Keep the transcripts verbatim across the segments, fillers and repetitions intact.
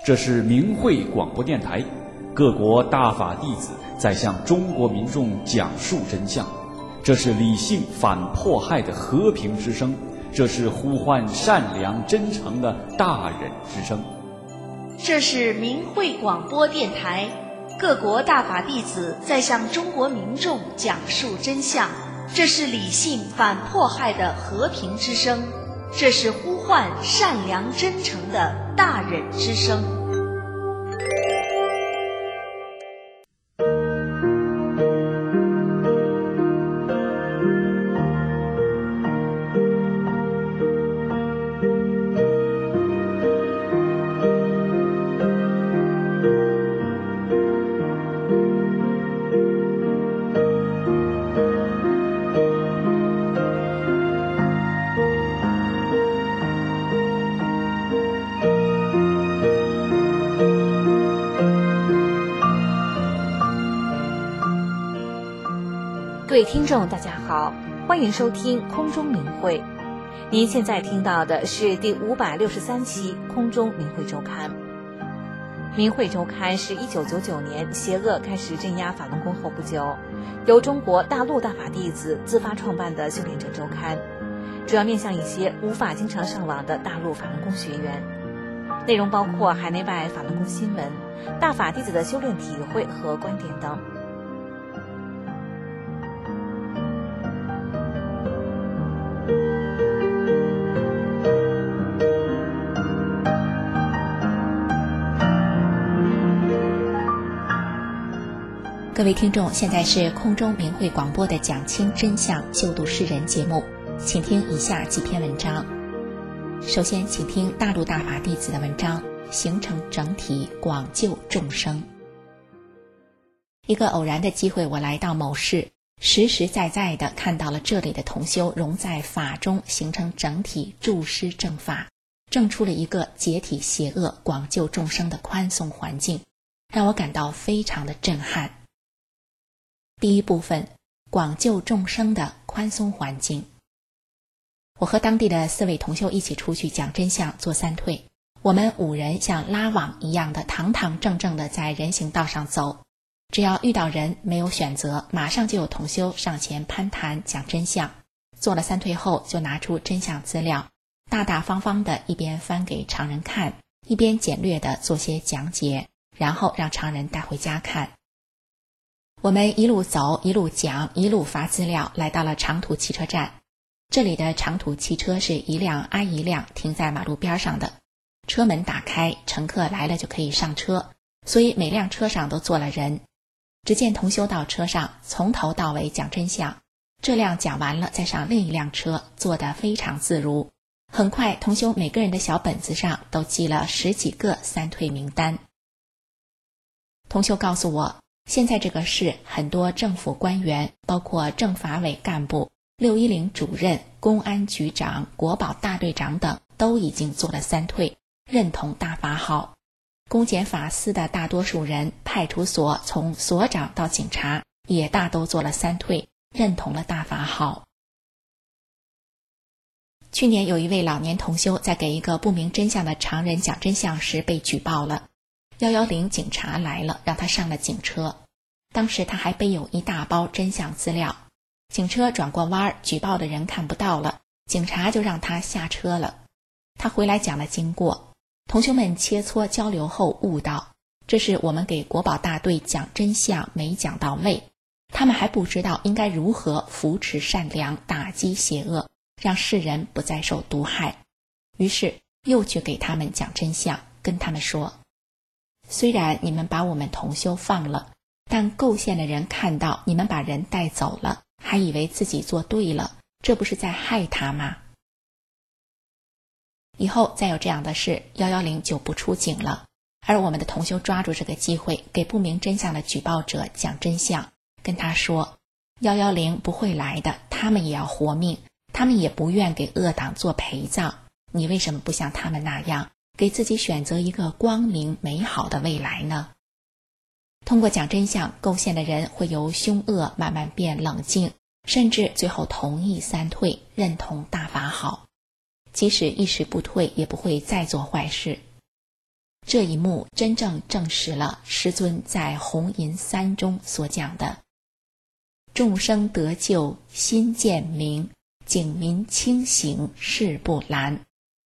这是明慧广播电台，各国大法弟子在向中国民众讲述真相。这是理性反迫害的和平之声，这是呼唤善良真诚的大忍之声。 这是明慧广播电台，各国大法弟子在向中国民众讲述真相。这是理性反迫害的和平之声，这是呼唤善良真诚的大忍之声。 各位听众大家好，欢迎收听空中明慧。您现在听到的是第五百六十三期空中明慧周刊。明慧周刊是一九九九年邪恶开始镇压法轮功后不久，由中国大陆大法弟子自发创办的修炼者周刊，主要面向一些无法经常上网的大陆法轮功学员。内容包括海内外法轮功新闻、大法弟子的修炼体会和观点等。 各位听众，现在是空中明慧广播的讲清真相救度世人节目，请听以下几篇文章。首先请听大陆大法弟子的文章，形成整体，广救众生。一个偶然的机会，我来到某市，实实在在地看到了这里的同修融在法中，形成整体，助施正法，正出了一个解体邪恶、广救众生的宽松环境，让我感到非常的震撼。第一部分，广救众生的宽松环境。我和当地的四位同修一起出去讲真相，做三退。我们五人像拉网一样的堂堂正正的在人行道上走，只要遇到人没有选择，马上就有同修上前攀谈讲真相。做了三退后，就拿出真相资料，大大方方的一边翻给常人看，一边简略的做些讲解，然后让常人带回家看。我们一路走，一路讲，一路发资料，来到了长途汽车站。这里的长途汽车是一辆挨一辆停在马路边上的，车门打开，乘客来了就可以上车，所以每辆车上都坐了人。只见同修到车上，从头到尾讲真相，这辆讲完了再上另一辆车，坐得非常自如。很快同修每个人的小本子上都记了十几个三退名单。同修告诉我，现在这个市很多政府官员，包括政法委干部、六一零主任、公安局长、国保大队长等都已经做了三退，认同大法好。公检法司的大多数人，派出所从所长到警察也大都做了三退，认同了大法好。去年有一位老年同修在给一个不明真相的常人讲真相时被举报了，一一零警察来了，让他上了警车。当时他还背有一大包真相资料，警车转过弯，举报的人看不到了，警察就让他下车了。他回来讲了经过，同学们切磋交流后悟到，这是我们给国保大队讲真相没讲到位，他们还不知道应该如何扶持善良，打击邪恶，让世人不再受毒害。于是又去给他们讲真相，跟他们说，虽然你们把我们同修放了，但构陷的人看到你们把人带走了，还以为自己做对了，这不是在害他吗？以后再有这样的事，一一零就不出警了。而我们的同修抓住这个机会，给不明真相的举报者讲真相，跟他说，一一零不会来的，他们也要活命，他们也不愿给恶党做陪葬，你为什么不像他们那样，给自己选择一个光明美好的未来呢？通过讲真相，构陷的人会由凶恶慢慢变冷静，甚至最后同意三退，认同大法好。即使一时不退，也不会再做坏事。 这一幕真正证实了师尊在红银三中所讲的众生得救心渐明，警民清醒事不难。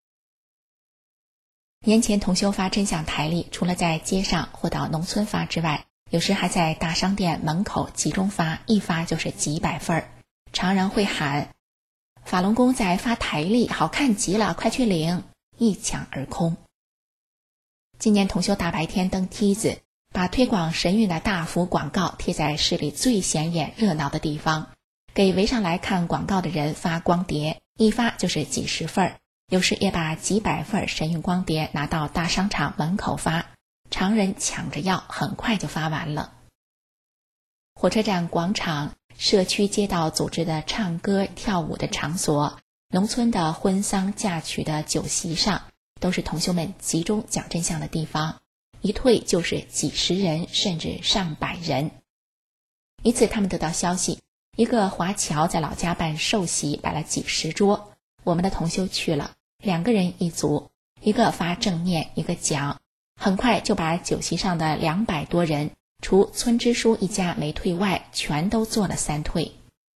年前同修发真相台历，除了在街上或到农村发之外，有时还在大商店门口集中发，一发就是几百份儿。常人会喊法轮功在发台历，好看极了，快去领，一抢而空。今年同修大白天登梯子，把推广神韵的大幅广告贴在市里最显眼热闹的地方，给围上来看广告的人发光碟，一发就是几十份儿。有时也把几百份神韵光碟拿到大商场门口发，常人抢着要，很快就发完了。火车站广场、社区街道组织的唱歌跳舞的场所，农村的婚丧嫁娶的酒席上，都是同修们集中讲真相的地方，一退就是几十人甚至上百人。一次他们得到消息，一个华侨在老家办寿席，摆了几十桌，我们的同修去了，两个人一组，一个发正面，一个讲，很快就把酒席上的两百多人，除村支书一家没退外，全都做了三退。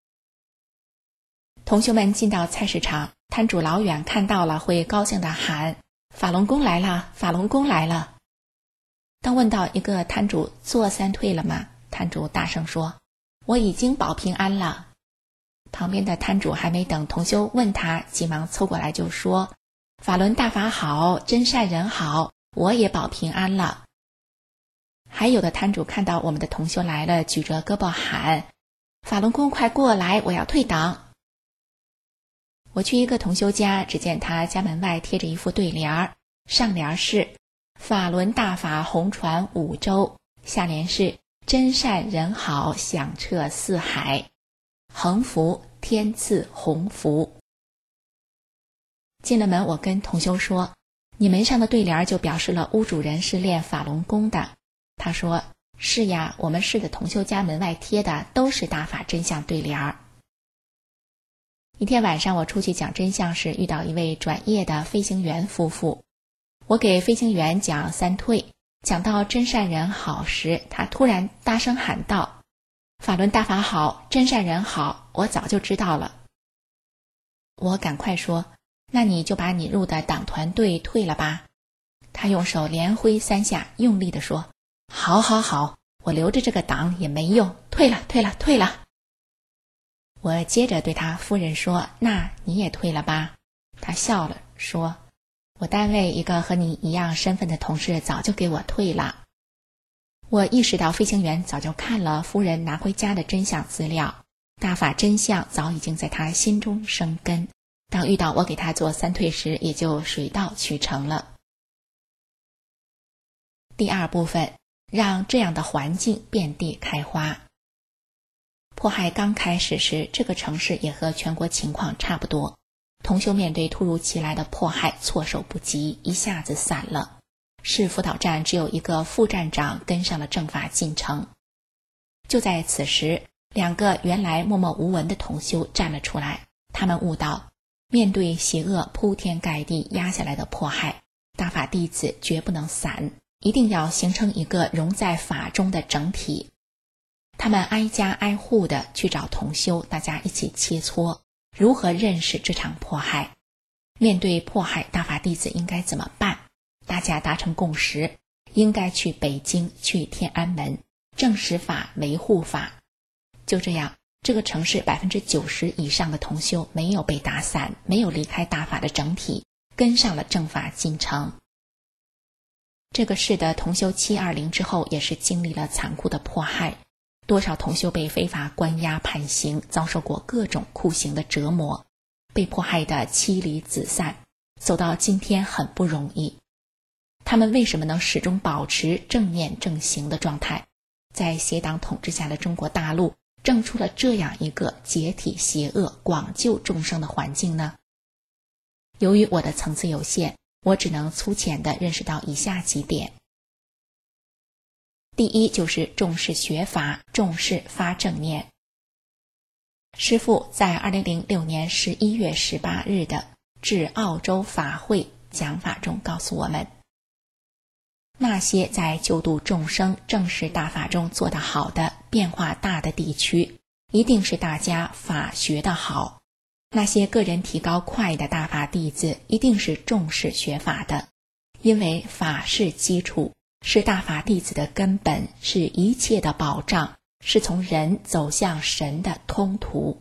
同修们进到菜市场，摊主老远看到了会高兴地喊法轮功来了，法轮功来了。当问到一个摊主做三退了吗，摊主大声说我已经保平安了。旁边的摊主还没等同修问他，急忙凑过来就说法轮大法好，真善人好，我也保平安了。还有的摊主看到我们的同修来了，举着胳膊喊法轮功快过来，我要退档。我去一个同修家，只见他家门外贴着一副对联，上联是法轮大法红传五洲，下联是真善人好响彻四海，横幅天赐鸿福。进了门，我跟同修说，你门上的对联就表示了屋主人是练法轮功的。他说是呀，我们市的同修家门外贴的都是大法真相对联。一天晚上我出去讲真相时，遇到一位转业的飞行员夫妇，我给飞行员讲三退，讲到真善人好时，他突然大声喊道法轮大法好，真善人好，我早就知道了。我赶快说，那你就把你入的党团队退了吧。他用手连挥三下，用力地说好好好，我留着这个党也没用，退了退了退了。我接着对他夫人说，那你也退了吧。他笑了说，我单位一个和你一样身份的同事早就给我退了。我意识到飞行员早就看了夫人拿回家的真相资料，大法真相早已经在他心中生根，当遇到我给他做三退时，也就水到渠成了。第二部分，让这样的环境遍地开花。迫害刚开始时，这个城市也和全国情况差不多，同修面对突如其来的迫害措手不及，一下子散了。市辅导站只有一个副站长跟上了正法进程。就在此时，两个原来默默无闻的同修站了出来，他们悟到，面对邪恶铺天盖地压下来的迫害，大法弟子绝不能散，一定要形成一个融在法中的整体。他们挨家挨户的去找同修，大家一起切磋如何认识这场迫害。面对迫害，大法弟子应该怎么办？大家达成共识，应该去北京，去天安门，证实法，维护法。就这样，这个城市百分之九十以上的同修没有被打散，没有离开大法的整体，跟上了正法进程。这个市的同修七二零之后，也是经历了残酷的迫害，多少同修被非法关押判刑，遭受过各种酷刑的折磨，被迫害的妻离子散，走到今天很不容易。他们为什么能始终保持正念正行的状态？在邪党统治下的中国大陆，正出了这样一个解体邪恶、广救众生的环境呢？由于我的层次有限，我只能粗浅地认识到以下几点。第一，就是重视学法，重视发正念。师父在二零零六年十一月十八日的致澳洲法会讲法中告诉我们， 那些在救度众生正式大法中做得好的、变化大的地区，一定是大家法学得好。那些个人提高快的大法弟子，一定是重视学法的，因为法是基础，是大法弟子的根本，是一切的保障，是从人走向神的通途。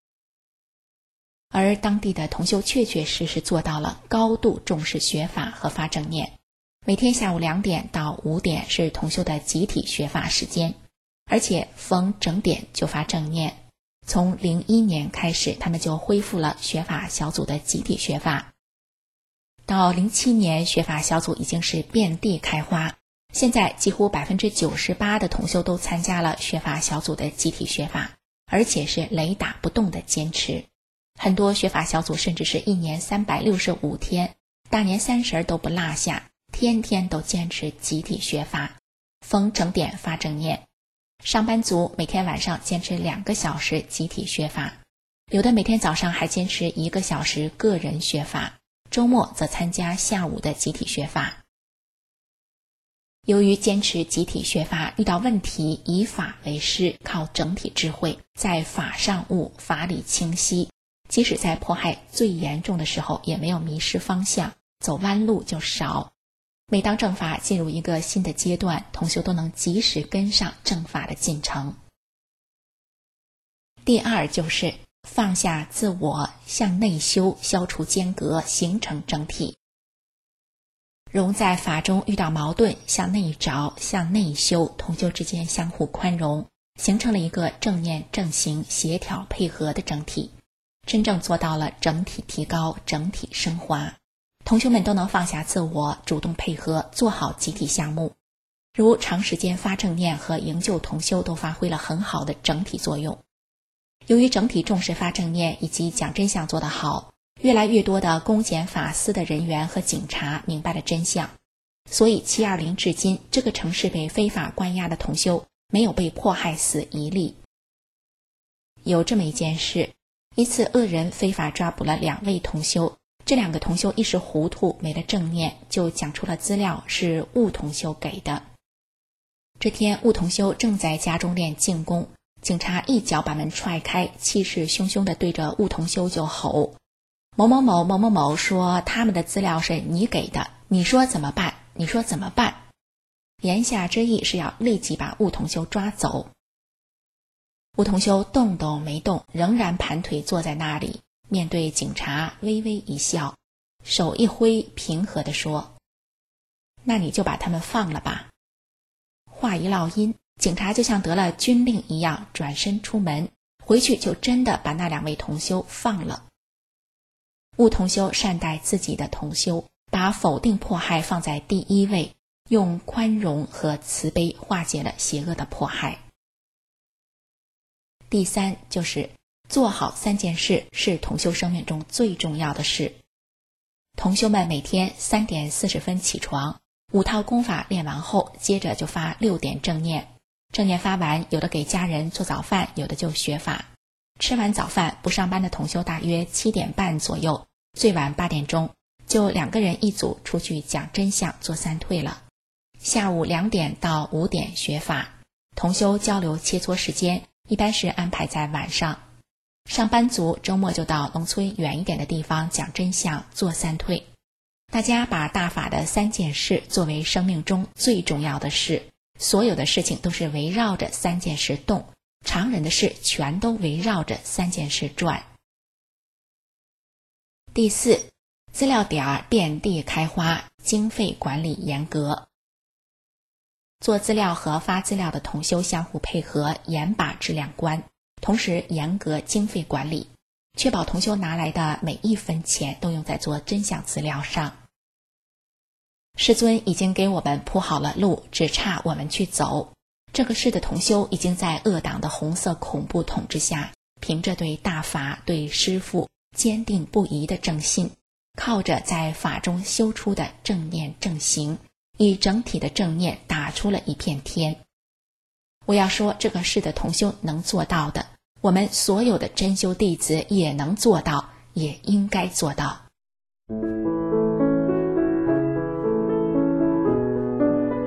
而当地的同修确确实实做到了高度重视学法和发正念。每天下午两点到五点是同修的集体学法时间，而且逢整点就发正念。从零一年开始，他们就恢复了学法小组的集体学法。到零七年，学法小组已经是遍地开花，现在几乎百分之九十八的同修都参加了学法小组的集体学法，而且是雷打不动的坚持。很多学法小组甚至是一年三百六十五天，大年三十都不落下，天天都坚持集体学法，逢整点发正念。上班族每天晚上坚持两个小时集体学法，有的每天早上还坚持一个小时个人学法，周末则参加下午的集体学法。由于坚持集体学法，遇到问题以法为师，靠整体智慧，在法上悟，法理清晰，即使在迫害最严重的时候也没有迷失方向，走弯路就少。每当正法进入一个新的阶段，同修都能及时跟上正法的进程。第二就是放下自我，向内修，消除间隔，形成整体。容在法中遇到矛盾，向内找，向内修，同修之间相互宽容，形成了一个正念正行协调配合的整体，真正做到了整体提高，整体升华。同修们都能放下自我，主动配合，做好集体项目。如长时间发正念和营救同修都发挥了很好的整体作用。由于整体重视发正念以及讲真相做得好，越来越多的公检法司的人员和警察明白了真相，所以七二零至今，这个城市被非法关押的同修没有被迫害死一例。有这么一件事，一次恶人非法抓捕了两位同修，这两个同修一时糊涂，没了正念，就讲出了资料是悟同修给的。这天悟同修正在家中练静功，警察一脚把门踹开，气势汹汹地对着悟同修就吼：某某某某某某说他们的资料是你给的，你说怎么办？你说怎么办？言下之意是要立即把悟同修抓走。悟同修动都没动，仍然盘腿坐在那里，面对警察微微一笑，手一挥，平和地说：那你就把他们放了吧。话一落音，警察就像得了军令一样转身出门，回去就真的把那两位同修放了。悟同修善待自己的同修，把否定迫害放在第一位，用宽容和慈悲化解了邪恶的迫害。第三就是做好三件事是同修生命中最重要的事。同修们每天三点四十分起床，五套功法练完后，接着就发六点正念。正念发完，有的给家人做早饭，有的就学法。吃完早饭，不上班的同修大约七点半左右，最晚八点钟，就两个人一组出去讲真相做三退了。下午两点到五点学法，同修交流切磋时间一般是安排在晚上。上班族周末就到农村远一点的地方讲真相做三退。大家把大法的三件事作为生命中最重要的事，所有的事情都是围绕着三件事动，常人的事全都围绕着三件事转。第四，资料点遍地开花，经费管理严格。做资料和发资料的同修相互配合，严把质量关，同时严格经费管理，确保同修拿来的每一分钱都用在做真相资料上。师尊已经给我们铺好了路，只差我们去走。这个市的同修已经在恶党的红色恐怖统治下，凭着对大法对师父坚定不移的正信，靠着在法中修出的正念正行，以整体的正念打出了一片天。我要说，这个市的同修能做到的，我们所有的真修弟子也能做到，也应该做到。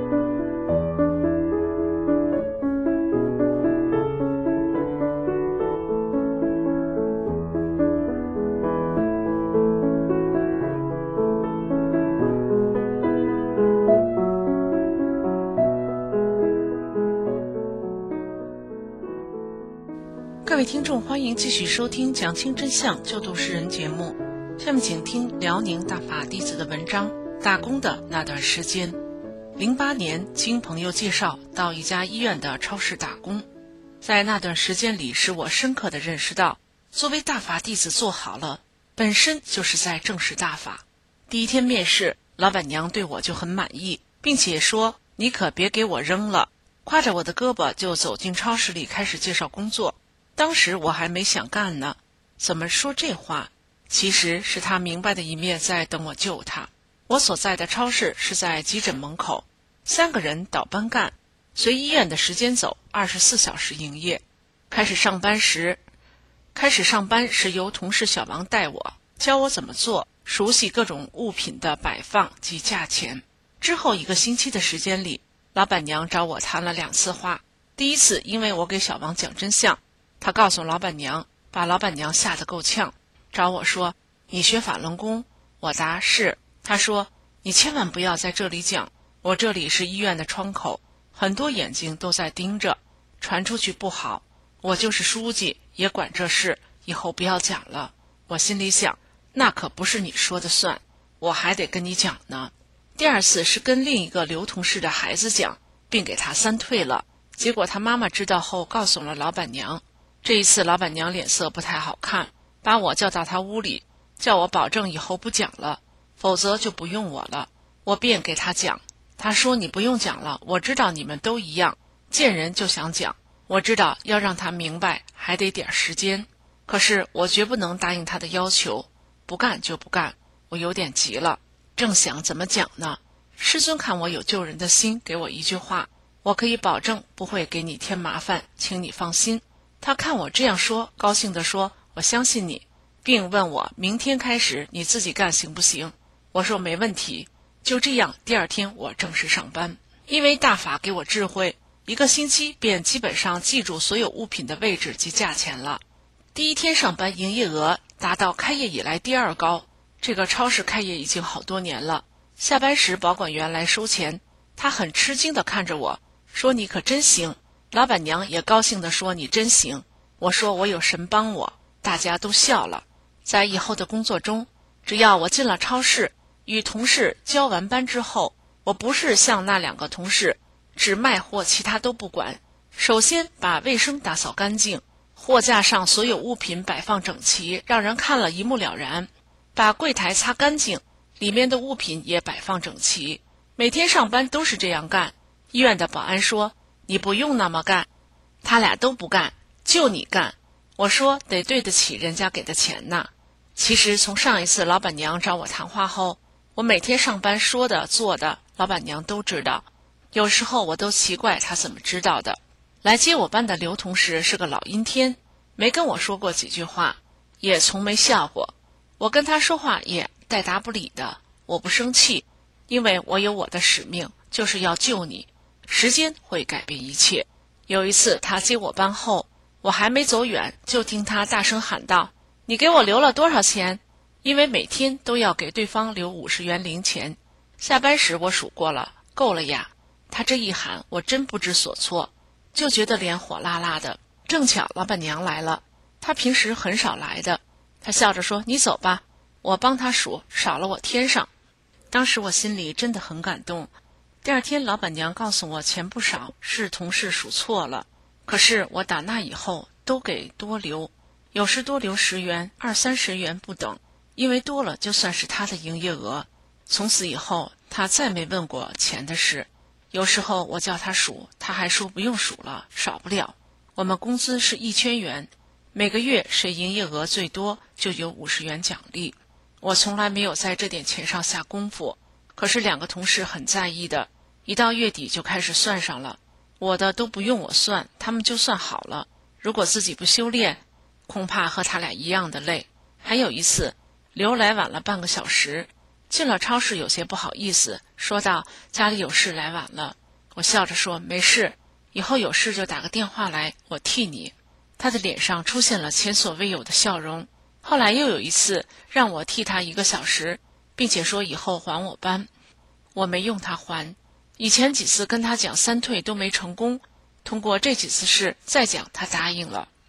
位听众，欢迎继续收听讲清真相救度世人节目。下面请听辽宁大法弟子的文章《打工的那段时间》。零八年经朋友介绍到一家医院的超市打工，在那段时间里，使我深刻地认识到，作为大法弟子做好了，本身就是在正视大法。第一天面试，老板娘对我就很满意，并且说：“你可别给我扔了。”挎着我的胳膊就走进超市里开始介绍工作。当时我还没想干呢，怎么说这话？其实是他明白的一面在等我救他。我所在的超市是在急诊门口，三个人倒班干，随医院的时间走，二十四小时营业。开始上班时，开始上班是由同事小王带我，教我怎么做，熟悉各种物品的摆放及价钱。之后一个星期的时间里，老板娘找我谈了两次话。第一次因为我给小王讲真相，他告诉老板娘，把老板娘吓得够呛，找我说：“你学法轮功？”我答是。他说：“你千万不要在这里讲，我这里是医院的窗口，很多眼睛都在盯着，传出去不好。我就是书记，也管这事，以后不要讲了。”我心里想，那可不是你说的算，我还得跟你讲呢。第二次是跟另一个刘同事的孩子讲，并给他三退了。结果他妈妈知道后告诉了老板娘。这一次老板娘脸色不太好看，把我叫到她屋里，叫我保证以后不讲了，否则就不用我了。我便给他讲，他说：“你不用讲了，我知道你们都一样，见人就想讲。我知道要让他明白还得点时间，可是我绝不能答应他的要求，不干就不干。”我有点急了，正想怎么讲呢，师尊看我有救人的心，给我一句话：“我可以保证不会给你添麻烦，请你放心。”他看我这样说，高兴地说：“我相信你。”并问我明天开始你自己干行不行？我说没问题。就这样，第二天我正式上班。因为大法给我智慧，一个星期便基本上记住所有物品的位置及价钱了。第一天上班，营业额达到开业以来第二高。这个超市开业已经好多年了。下班时保管员来收钱，他很吃惊地看着我，说：“你可真行。”老板娘也高兴地说：“你真行。”我说：“我有神帮我。”大家都笑了。在以后的工作中，只要我进了超市，与同事交完班之后，我不是像那两个同事只卖货，其他都不管。首先把卫生打扫干净，货架上所有物品摆放整齐，让人看了一目了然。把柜台擦干净，里面的物品也摆放整齐。每天上班都是这样干。医院的保安说：“你不用那么干。”他俩都不干，就你干。我说：“得对得起人家给的钱呐。”其实从上一次老板娘找我谈话后，我每天上班说的做的，老板娘都知道。有时候我都奇怪她怎么知道的。来接我班的刘同事是个老阴天，没跟我说过几句话，也从没笑过。我跟他说话也带答不理的。我不生气，因为我有我的使命，就是要救你。时间会改变一切。有一次他接我班后，我还没走远，就听他大声喊道：“你给我留了多少钱？”因为每天都要给对方留五十元零钱。下班时我数过了，够了呀。他这一喊，我真不知所措，就觉得脸火辣辣的。正巧老板娘来了，她平时很少来的。她笑着说：“你走吧。”我帮她数，少了我添上。当时我心里真的很感动。第二天老板娘告诉我钱不少，是同事数错了。可是我打那以后都给多留，有时多留十元、二三十元不等，因为多了就算是他的营业额。从此以后，他再没问过钱的事。有时候我叫他数，他还说不用数了，少不了。我们工资是一千元，每个月谁营业额最多就有五十元奖励。我从来没有在这点钱上下功夫，可是两个同事很在意的，一到月底就开始算上了。我的都不用我算，他们就算好了。如果自己不修炼，恐怕和他俩一样的累。还有一次，刘来晚了半个小时，进了超市有些不好意思，说道：“家里有事来晚了。”我笑着说：“没事，以后有事就打个电话来，我替你。”他的脸上出现了前所未有的笑容。后来又有一次让我替他一个小时，并且说以后还我班。我没用他还，以前几次跟他讲三退都没成功，通过这几次事再讲他答应了。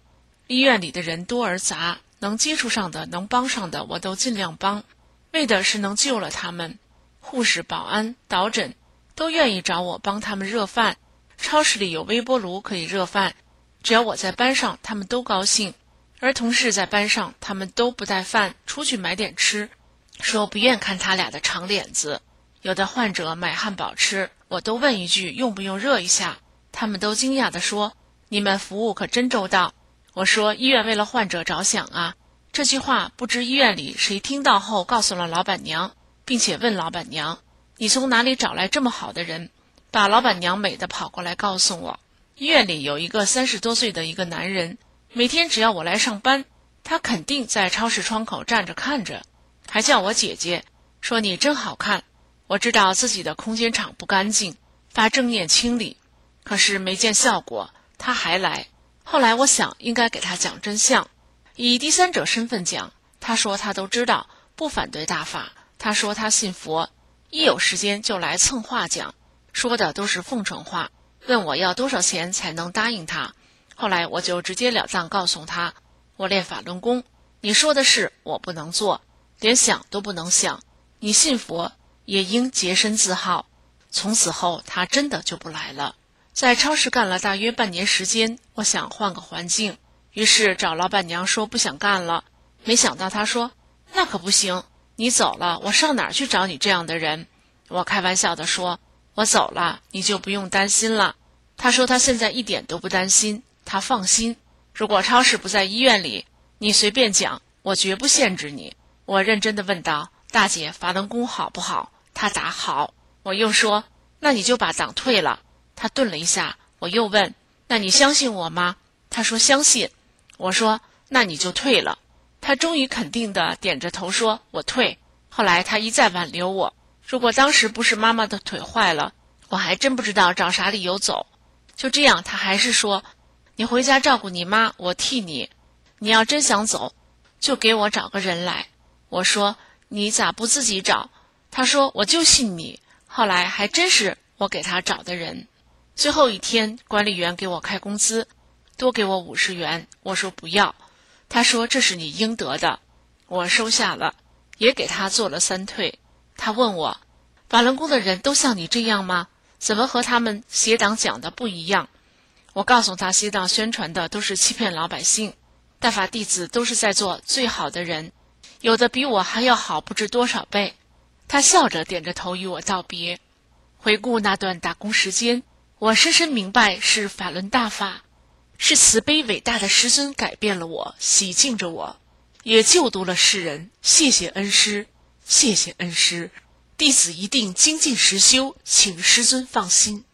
医院里的人多而杂，能接触上的，能帮上的，我都尽量帮，为的是能救了他们。护士、保安、导诊都愿意找我帮他们热饭，超市里有微波炉可以热饭，只要我在班上，他们都高兴。而同事在班上，他们都不带饭，出去买点吃，说不愿看他俩的长脸子。有的患者买汉堡吃，我都问一句用不用热一下，他们都惊讶地说，你们服务可真周到。我说医院为了患者着想啊。这句话不知医院里谁听到后告诉了老板娘，并且问老板娘，你从哪里找来这么好的人？把老板娘美得跑过来告诉我，医院里有一个三十多岁的一个男人，每天只要我来上班，他肯定在超市窗口站着看着，还叫我姐姐，说你真好看。我知道自己的空间场不干净，发正念清理，可是没见效果，他还来。后来我想应该给他讲真相，以第三者身份讲，他说他都知道，不反对大法，他说他信佛，一有时间就来蹭话讲，说的都是奉承话，问我要多少钱才能答应他。后来我就直截了当告诉他，我练法轮功，你说的事我不能做，连想都不能想，你信佛也应洁身自好。从此后他真的就不来了。在超市干了大约半年时间，我想换个环境，于是找老板娘说不想干了。没想到她说，那可不行，你走了我上哪儿去找你这样的人？我开玩笑地说，我走了你就不用担心了。她说她现在一点都不担心，她放心，如果超市不在医院里，你随便讲，我绝不限制你。我认真地问道，大姐，法轮功好不好？她答好。我又说，那你就把党退了。她顿了一下，我又问，那你相信我吗？她说相信。我说那你就退了。她终于肯定地点着头说，我退。后来她一再挽留我，如果当时不是妈妈的腿坏了，我还真不知道找啥理由走。就这样她还是说，你回家照顾你妈，我替你，你要真想走就给我找个人来。我说你咋不自己找？她说我就信你。后来还真是我给她找的人。最后一天，管理员给我开工资，多给我五十元，我说不要。他说这是你应得的，我收下了，也给他做了三退。他问我，法轮功的人都像你这样吗？怎么和他们邪党讲的不一样？我告诉他，邪党宣传的都是欺骗老百姓，大法弟子都是在做最好的人，有的比我还要好不知多少倍。他笑着点着头与我道别。回顾那段打工时间，我深深明白是法轮大法，是慈悲伟大的师尊改变了我，洗净着我，也救度了世人。谢谢恩师，谢谢恩师，弟子一定精进实修，请师尊放心。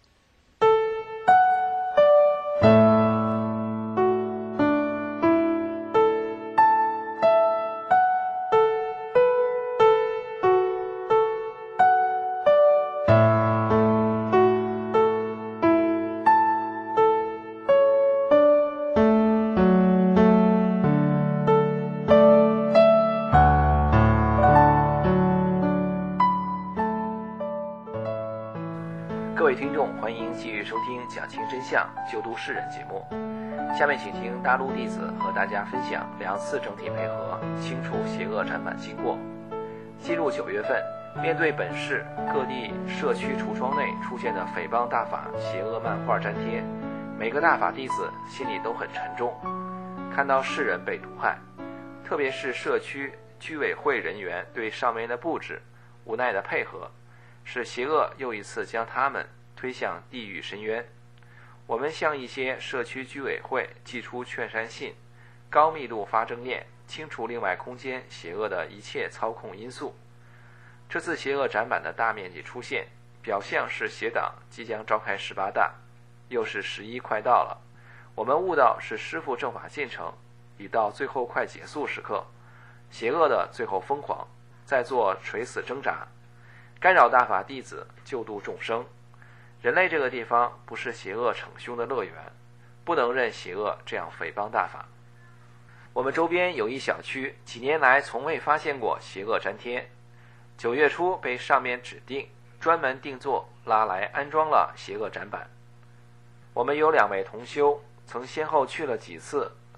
各位听众，欢迎继续收听讲清真相救度世人节目。下面请听大陆弟子和大家分享两次整体配合清除邪恶展板经过。进入九月份，面对本市各地社区橱窗内出现的诽谤大法邪恶漫画粘贴，每个大法弟子心里都很沉重。看到世人被毒害，特别是社区居委会人员对上面的布置无奈的配合，使邪恶又一次将他们推向地狱深渊。我们向一些社区居委会寄出劝善信，高密度发正念，清除另外空间邪恶的一切操控因素。这次邪恶展板的大面积出现，表象是邪党即将召开十八大，又是十一快到了，我们悟到是师父正法进程已到最后快结束时刻，邪恶的最后疯狂在做垂死挣扎，干扰大法弟子救度众生。人类这个地方不是邪恶逞凶的乐园，不能任邪恶这样诽谤大法。我们周边有一小区几年来从未发现过邪恶粘贴，九月初被上面指定专门定做拉来安装了邪恶展板。我们有两位同修曾先后去了几次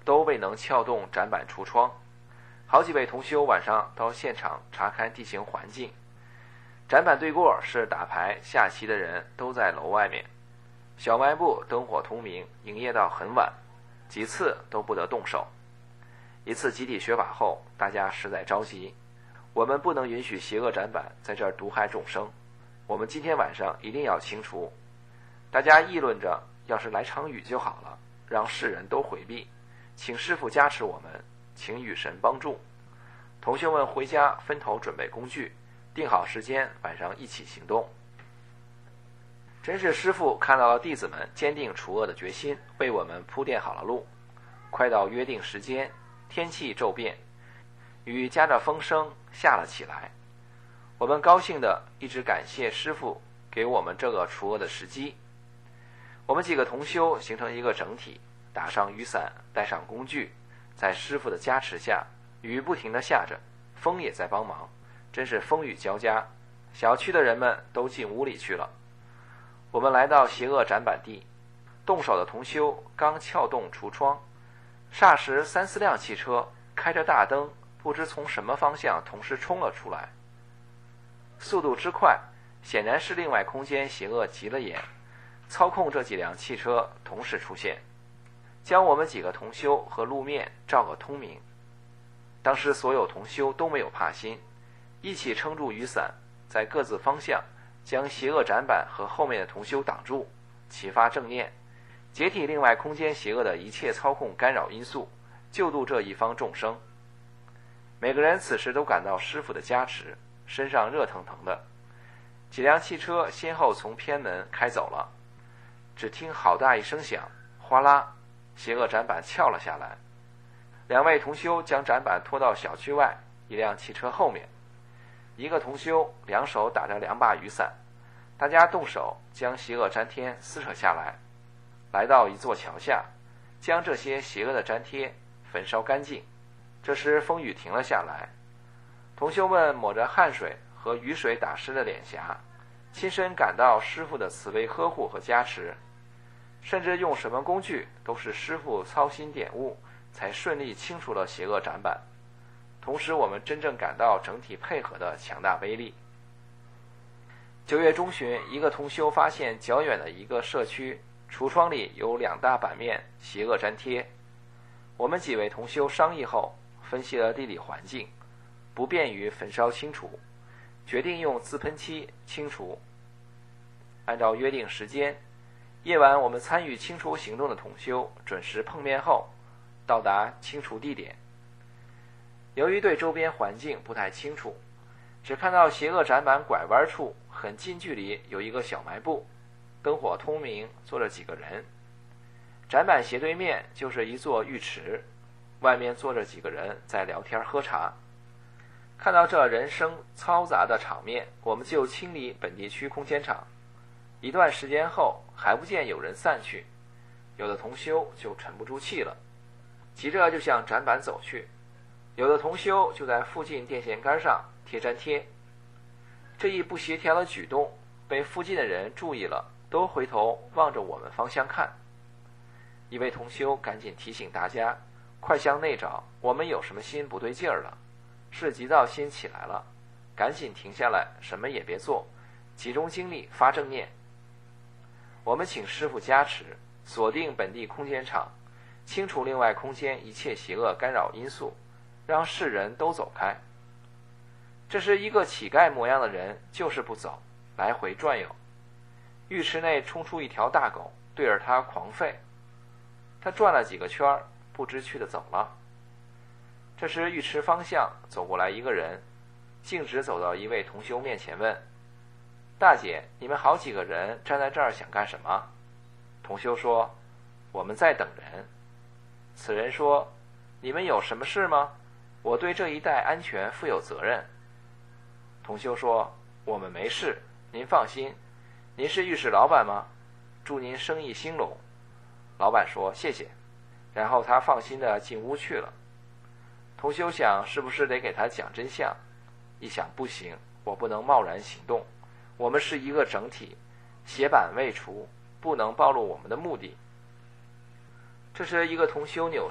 都未能撬动展板橱窗。好几位同修晚上到现场查看地形环境，展板对过是打牌下棋的人都在楼外面，小卖部灯火通明，营业到很晚，几次都不得动手。一次集体学法后，大家实在着急，我们不能允许邪恶展板在这儿毒害众生，我们今天晚上一定要清除。大家议论着，要是来场雨就好了，让世人都回避，请师父加持我们，请雨神帮助。同学们回家分头准备工具，定好时间，晚上一起行动。真是师父看到了弟子们坚定除恶的决心，为我们铺垫好了路。快到约定时间，天气骤变，雨夹着风声下了起来。我们高兴地一直感谢师父给我们这个除恶的时机。我们几个同修形成一个整体，打上雨伞，带上工具，在师父的加持下，雨不停地下着，风也在帮忙，真是风雨交加。小区的人们都进屋里去了。我们来到邪恶展板地，动手的同修刚撬动橱窗，霎时三四辆汽车开着大灯，不知从什么方向同时冲了出来。速度之快，显然是另外空间邪恶急了眼，操控这几辆汽车同时出现，将我们几个同修和路面照个通明。当时所有同修都没有怕心，一起撑住雨伞，在各自方向将邪恶展板和后面的同修挡住，启发正念，解体另外空间邪恶的一切操控干扰因素，救度这一方众生。每个人此时都感到师父的加持，身上热腾腾的。几辆汽车先后从偏门开走了，只听好大一声响，哗啦，邪恶展板翘了下来。两位同修将展板拖到小区外一辆汽车后面，一个同修两手打着两把雨伞，大家动手将邪恶粘贴撕扯下来，来到一座桥下，将这些邪恶的粘贴焚烧干净。这时风雨停了下来，同修们抹着汗水和雨水打湿了脸颊，亲身感到师父的慈悲呵护和加持，甚至用什么工具都是师父操心点悟，才顺利清除了邪恶展板。同时我们真正感到整体配合的强大威力。九月中旬，一个同修发现较远的一个社区橱窗里有两大版面邪恶粘贴，我们几位同修商议后，分析了地理环境，不便于焚烧清除，决定用自喷漆清除。按照约定时间，夜晚我们参与清除行动的同修准时碰面后，到达清除地点。由于对周边环境不太清楚，只看到邪恶展板拐弯处很近距离有一个小卖部，灯火通明，坐着几个人。展板斜对面就是一座浴池，外面坐着几个人在聊天喝茶。看到这人声嘈杂的场面，我们就清理本地区空间场。一段时间后还不见有人散去，有的同修就沉不住气了，急着就向展板走去，有的同修就在附近电线杆上贴粘贴。这一不协调的举动被附近的人注意了，都回头望着我们方向看。一位同修赶紧提醒大家，快向内找，我们有什么心不对劲儿了，是急躁心起来了，赶紧停下来，什么也别做，集中精力发正念。我们请师父加持，锁定本地空间场，清除另外空间一切邪恶干扰因素，让世人都走开。这时一个乞丐模样的人就是不走，来回转悠。浴池内冲出一条大狗，对着他狂吠。他转了几个圈，不知趣地走了。这时浴池方向走过来一个人，径直走到一位同修面前问：大姐，你们好几个人站在这儿想干什么？同修说：我们在等人。此人说：你们有什么事吗？我对这一带安全负有责任。同修说：我们没事，您放心。您是浴室老板吗？祝您生意兴隆。老板说：谢谢。然后他放心地进屋去了。同修想，是不是得给他讲真相？一想不行，我不能贸然行动，我们是一个整体，邪板未除，不能暴露我们的目的。这时一个同修扭身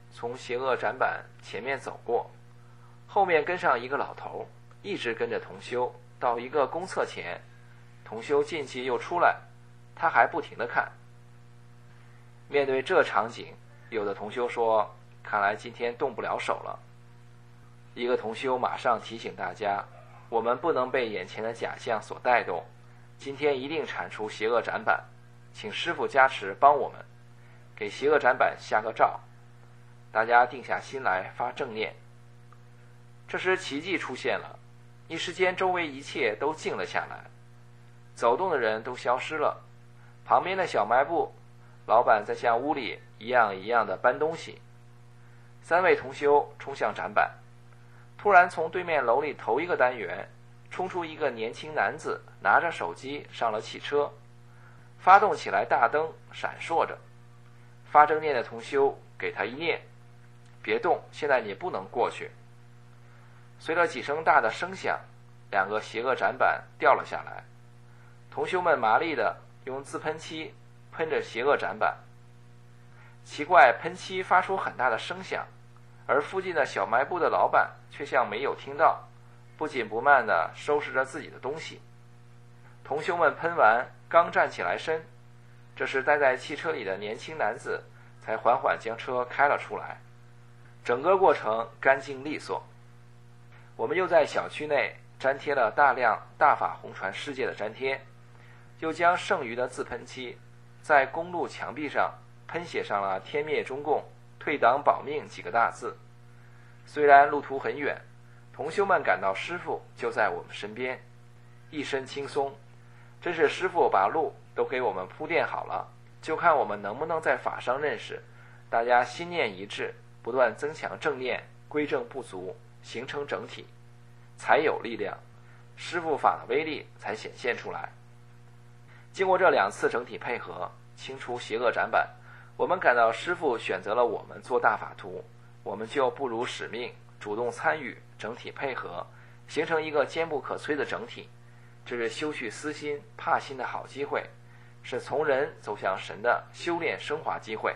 从邪恶展板前面走过，后面跟上一个老头，一直跟着同修到一个公厕前，同修进去又出来，他还不停地看。面对这场景，有的同修说，看来今天动不了手了。一个同修马上提醒大家，我们不能被眼前的假象所带动，今天一定铲除邪恶展板，请师父加持帮我们，给邪恶展板下个罩。大家定下心来发正念。这时奇迹出现了，一时间周围一切都静了下来，走动的人都消失了，旁边的小卖部老板在像屋里一样一样的搬东西。三位同修冲向展板，突然从对面楼里头一个单元冲出一个年轻男子，拿着手机上了汽车，发动起来大灯闪烁着。发正念的同修给他一念，别动，现在你不能过去。随着几声大的声响，两个邪恶展板掉了下来，同修们麻利地用自喷漆喷着邪恶展板。奇怪，喷漆发出很大的声响，而附近的小卖部的老板却像没有听到，不紧不慢地收拾着自己的东西。同修们喷完，刚站起来身，这时待在汽车里的年轻男子才缓缓将车开了出来。整个过程干净利索。我们又在小区内粘贴了大量大法红传世界的粘贴，又将剩余的自喷漆在公路墙壁上喷写上了天灭中共，退党保命几个大字。虽然路途很远，同修们感到师父就在我们身边，一身轻松，真是师父把路都给我们铺垫好了，就看我们能不能在法上认识，大家心念一致，不断增强正念，归正不足，形成整体，才有力量，师父法的威力才显现出来。经过这两次整体配合，清除邪恶展板，我们感到师父选择了我们做大法图，我们就不辱使命，主动参与，整体配合，形成一个坚不可摧的整体。这是修去私心怕心的好机会，是从人走向神的修炼升华机会。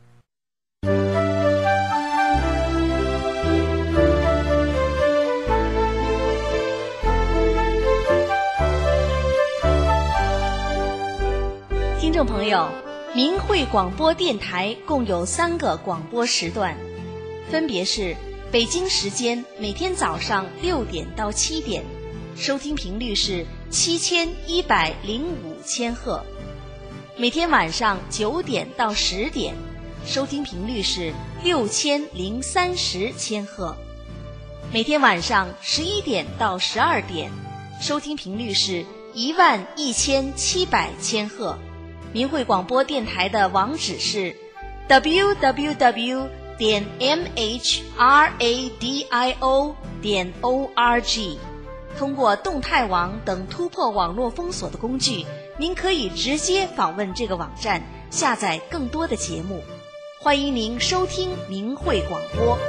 听众朋友，明慧广播电台共有三个广播时段，分别是北京时间每天早上六点到七点，收听频率是七千一百零五千赫；每天晚上九点到十点，收听频率是六千零三十千赫；每天晚上十一点到十二点，收听频率是一万一千七百千赫。明慧广播电台的网址是 double-u double-u double-u 点 m h radio 点 org。通过动态网等突破网络封锁的工具，您可以直接访问这个网站，下载更多的节目。欢迎您收听明慧广播。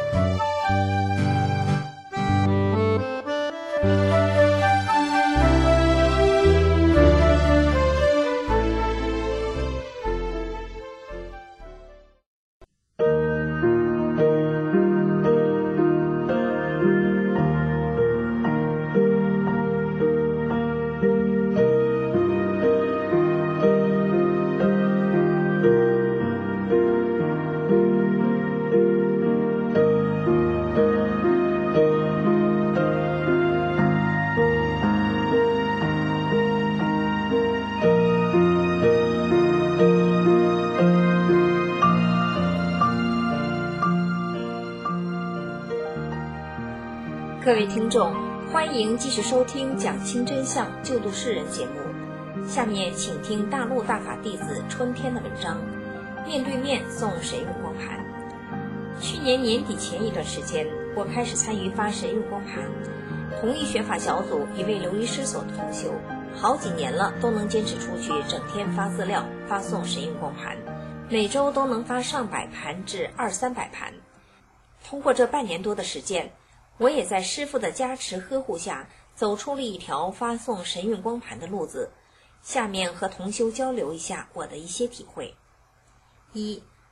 各位听众，欢迎继续收听讲清真相救度世人节目。下面请听大陆大法弟子春天的文章，面对面送神韵光盘。去年年底前一段时间，我开始参与发神韵光盘，同一学法小组一位留医师所的同修，好几年了都能坚持出去，整天发资料发送神韵光盘，每周都能发上百盘至二三百盘。通过这半年多的时间，我也在师父的加持呵护下，走出了一条发送神韵光盘的路子。下面和同修交流一下我的一些体会。一、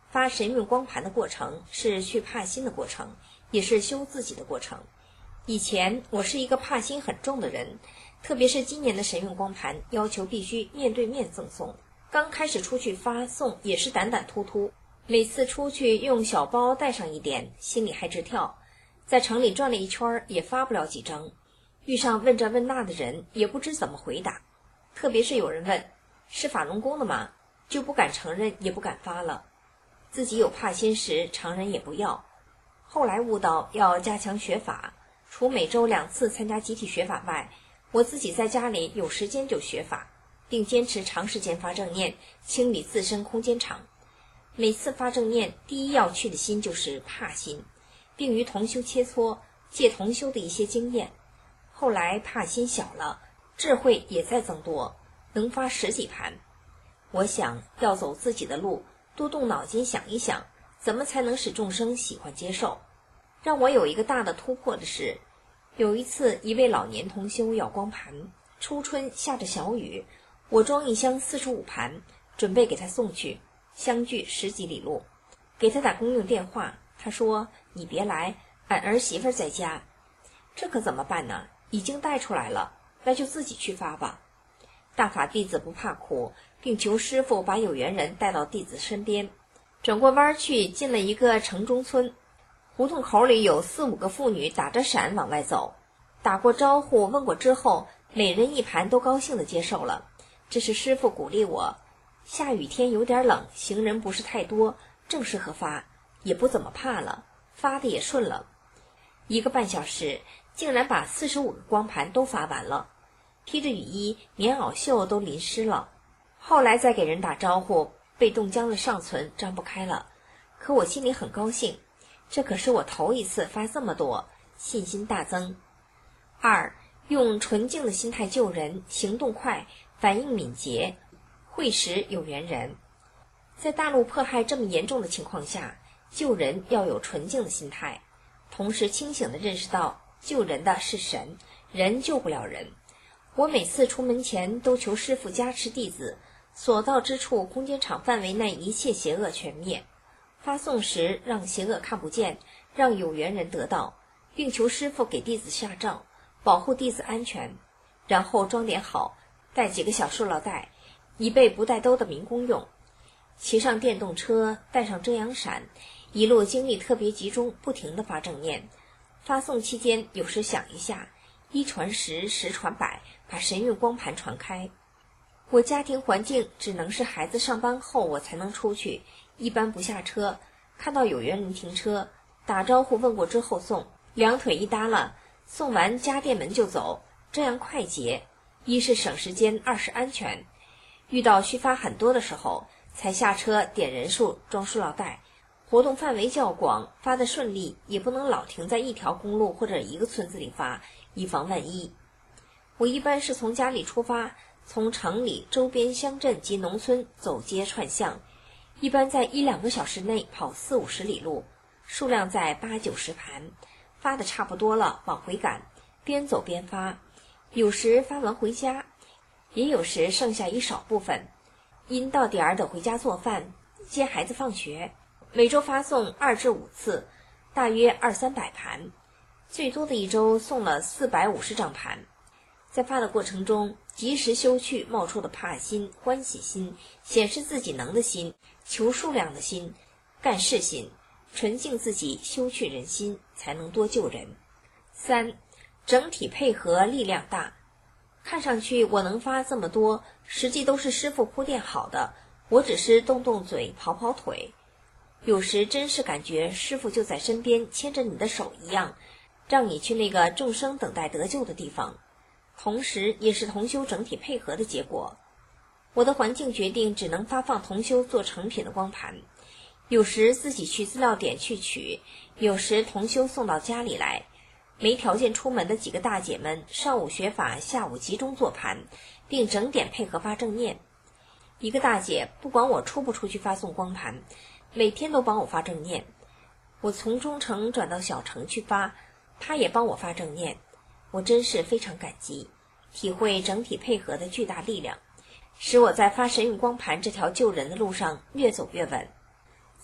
发神韵光盘的过程是去帕心的过程，也是修自己的过程。以前我是一个帕心很重的人，特别是今年的神韵光盘要求必须面对面赠送，刚开始出去发送也是胆胆突突，每次出去用小包带上一点，心里还直跳。在城里转了一圈也发不了几张，遇上问这问那的人也不知怎么回答，特别是有人问是法轮功的吗，就不敢承认也不敢发了。自己有帕心时常人也不要，后来悟到要加强学法，除每周两次参加集体学法外，我自己在家里有时间就学法，并坚持长时间发正念，清理自身空间场。每次发正念，第一要去的心就是帕心，并与同修切磋，借同修的一些经验。后来帕心小了，智慧也在增多，能发十几盘。我想要走自己的路，多动脑筋想一想，怎么才能使众生喜欢接受。让我有一个大的突破的是，有一次一位老年同修要光盘，初春下着小雨，我装一箱四十五盘，准备给他送去，相距十几里路。给他打公用电话，他说你别来，俺儿媳妇在家。这可怎么办呢？已经带出来了，那就自己去发吧。大法弟子不怕苦，并求师父把有缘人带到弟子身边。转过弯去，进了一个城中村，胡同口里有四五个妇女打着伞往外走，打过招呼问过之后，每人一盘都高兴地接受了。这是师父鼓励我，下雨天有点冷，行人不是太多，正适合发，也不怎么怕了，发的也顺了。一个半小时竟然把四十五个光盘都发完了，披着雨衣，棉袄袖都淋湿了。后来再给人打招呼，被冻僵了上唇，张不开了。可我心里很高兴，这可是我头一次发这么多，信心大增。二，用纯净的心态救人，行动快，反应敏捷，会使有缘人。在大陆迫害这么严重的情况下，救人要有纯净的心态，同时清醒地认识到救人的是神，人救不了人。我每次出门前都求师父加持弟子，所到之处空间场范围内一切邪恶全灭。发送时让邪恶看不见，让有缘人得到，并求师父给弟子下诏，保护弟子安全。然后装点好，带几个小塑料袋，以备不带兜的民工用。骑上电动车，带上遮阳伞，一路精力特别集中，不停地发正念。发送期间有时想一下，一传十，十传百，把神韵光盘传开。我家庭环境只能是孩子上班后我才能出去，一般不下车，看到有缘人停车，打招呼问过之后送，两腿一耷拉，送完家店门就走，这样快捷，一是省时间，二是安全。遇到需发很多的时候，才下车点人数，装塑料袋。活动范围较广，发得顺利，也不能老停在一条公路或者一个村子里发，以防万一。我一般是从家里出发，从城里、周边乡镇及农村走街串巷，一般在一两个小时内跑四五十里路，数量在八九十盘，发的差不多了，往回赶，边走边发。有时发完回家，也有时剩下一少部分，因到点儿得回家做饭，接孩子放学。每周发送二至五次，大约二三百盘，最多的一周送了四百五十张盘。在发的过程中，及时修去冒出的怕心、欢喜心、显示自己能的心、求数量的心、干事心，纯净自己，修去人心，才能多救人。三，整体配合力量大。看上去我能发这么多，实际都是师父铺垫好的，我只是动动嘴，跑跑腿。有时真是感觉师父就在身边，牵着你的手一样，让你去那个众生等待得救的地方，同时也是同修整体配合的结果。我的环境决定只能发放同修做成品的光盘，有时自己去资料点去取，有时同修送到家里来。没条件出门的几个大姐们，上午学法，下午集中做盘，并整点配合发正念。一个大姐不管我出不出去发送光盘，每天都帮我发正念。我从中城转到小城去发，她也帮我发正念，我真是非常感激，体会整体配合的巨大力量，使我在发神韵光盘这条救人的路上越走越稳。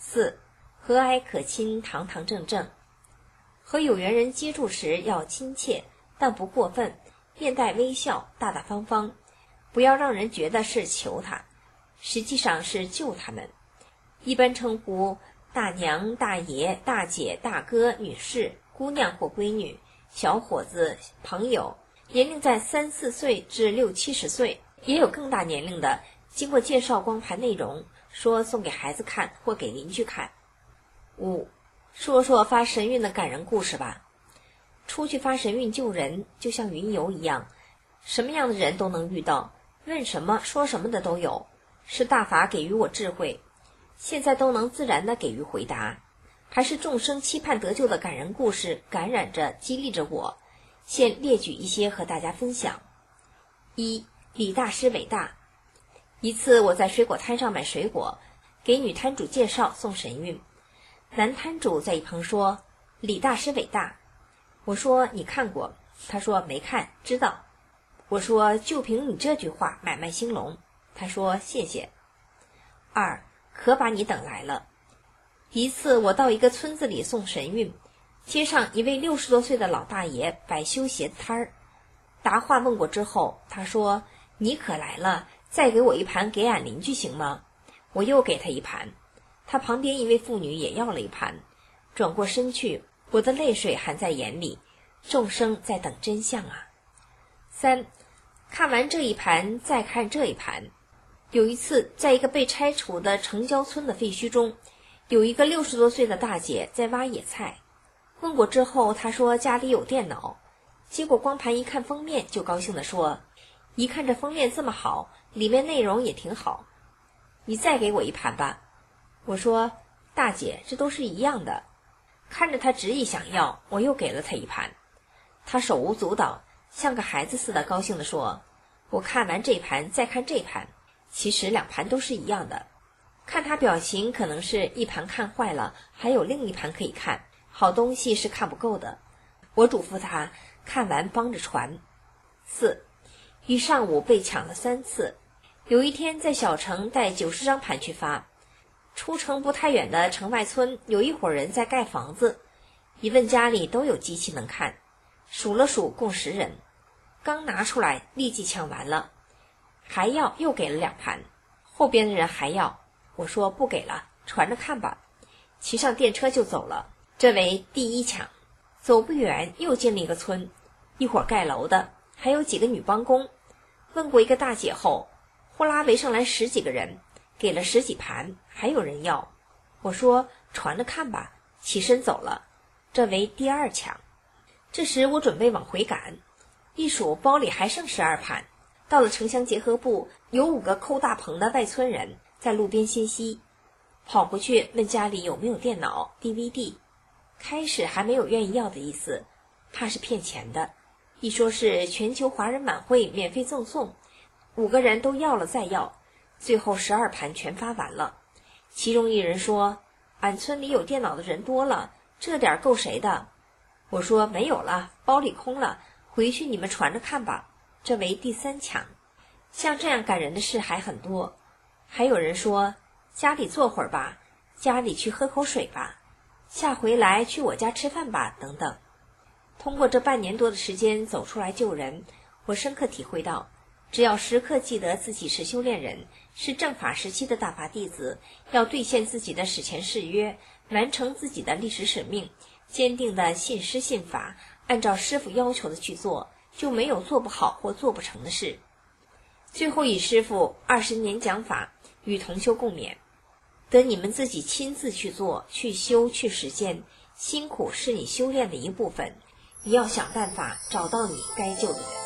四、和蔼可亲，堂堂正正。和有缘人接触时要亲切，但不过分，面带微笑，大大方方，不要让人觉得是求他，实际上是救他们。一般称呼大娘、大爷、大姐、大哥、女士、姑娘或闺女、小伙子、朋友，年龄在三四岁至六七十岁，也有更大年龄的，经过介绍光盘内容，说送给孩子看或给邻居看。五、说说发神韵的感人故事吧。出去发神韵救人，就像云游一样，什么样的人都能遇到，问什么说什么的都有，是大法给予我智慧，现在都能自然地给予回答，还是众生期盼得救的感人故事感染着激励着我。现列举一些和大家分享。一、李大师伟大。一次我在水果摊上买水果，给女摊主介绍送神韵，男摊主在一旁说李大师伟大。我说你看过？他说没看，知道。我说就凭你这句话买卖兴隆。他说谢谢。二、可把你等来了。一次我到一个村子里送神韵，街上一位六十多岁的老大爷摆修鞋的摊儿，答话问过之后，他说你可来了，再给我一盘给俺邻居行吗？我又给他一盘，他旁边一位妇女也要了一盘，转过身去，我的泪水含在眼里，众生在等真相啊。三、看完这一盘再看这一盘。有一次在一个被拆除的城郊村的废墟中，有一个六十多岁的大姐在挖野菜，问过之后她说家里有电脑，结果光盘一看封面就高兴地说，一看这封面这么好，里面内容也挺好，你再给我一盘吧。我说大姐这都是一样的。看着她执意想要，我又给了她一盘，她手舞足蹈，像个孩子似的高兴地说，我看完这盘再看这盘，其实两盘都是一样的。看她表情可能是一盘看坏了，还有另一盘可以看，好东西是看不够的。我嘱咐她看完帮着传。四、一上午被抢了三次。有一天在小城带九十张盘去发，出城不太远的城外村有一伙人在盖房子，一问家里都有机器能看，数了数共十人，刚拿出来立即抢完了，还要又给了两盘，后边的人还要，我说不给了，传着看吧，骑上电车就走了。这为第一抢。走不远又进了一个村，一伙盖楼的，还有几个女帮工，问过一个大姐后，呼啦围上来十几个人，给了十几盘，还有人要，我说传着看吧，起身走了。这为第二抢。这时我准备往回赶，一数包里还剩十二盘。到了城乡结合部，有五个扣大棚的外村人在路边歇息，跑过去问家里有没有电脑 D V D， 开始还没有愿意要的意思，怕是骗钱的，一说是全球华人晚会免费赠送，五个人都要了再要，最后十二盘全发完了。其中一人说，俺村里有电脑的人多了，这点够谁的？我说没有了，包里空了，回去你们传着看吧。这为第三抢。像这样感人的事还很多。还有人说，家里坐会儿吧，家里去喝口水吧，下回来去我家吃饭吧，等等。通过这半年多的时间走出来救人，我深刻体会到，只要时刻记得自己是修炼人，是正法时期的大法弟子，要兑现自己的史前誓约，完成自己的历史使命，坚定的信师信法，按照师父要求的去做，就没有做不好或做不成的事。最后以师父二十年讲法与同修共勉，得你们自己亲自去做，去修，去实践，辛苦是你修炼的一部分，你要想办法找到你该救的人。